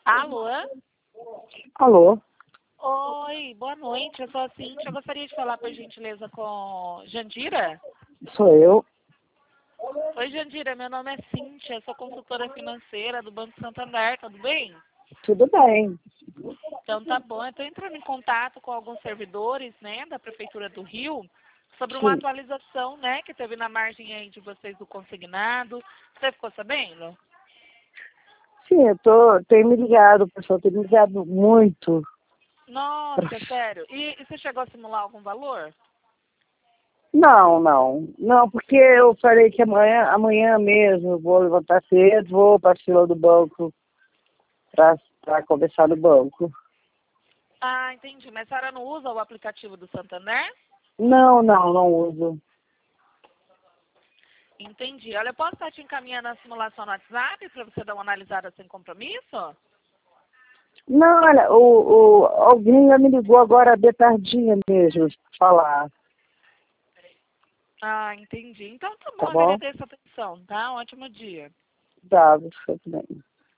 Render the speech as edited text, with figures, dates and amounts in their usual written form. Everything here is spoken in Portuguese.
Alô? Alô? Oi, boa noite. Eu sou a Cíntia. Eu gostaria de falar, por gentileza, com Jandira. Sou eu. Oi, Jandira. Meu nome é Cíntia. Eu sou consultora financeira do Banco Santander. Tudo bem? Tudo bem. Então, tá bom. Eu estou entrando em contato com alguns servidores, né, da Prefeitura do Rio, sobre uma Sim. atualização, né, que teve na margem aí de vocês do consignado. Você ficou sabendo? Sim, tenho me ligado, o pessoal tem me ligado muito. Nossa, sério. E você chegou a simular algum valor? Não, porque eu falei que amanhã mesmo eu vou levantar cedo, vou para a fila do banco para conversar no banco. Ah, entendi. Mas a senhora não usa o aplicativo do Santander? Não uso. Entendi. Olha, eu posso estar te encaminhando a simulação no WhatsApp para você dar uma analisada sem compromisso? Não, olha, alguém já me ligou agora de tardinha mesmo, falar, Ah, entendi. Então tá bom, tá bom? agradeço a atenção, tá? Um ótimo dia. Dá, você também.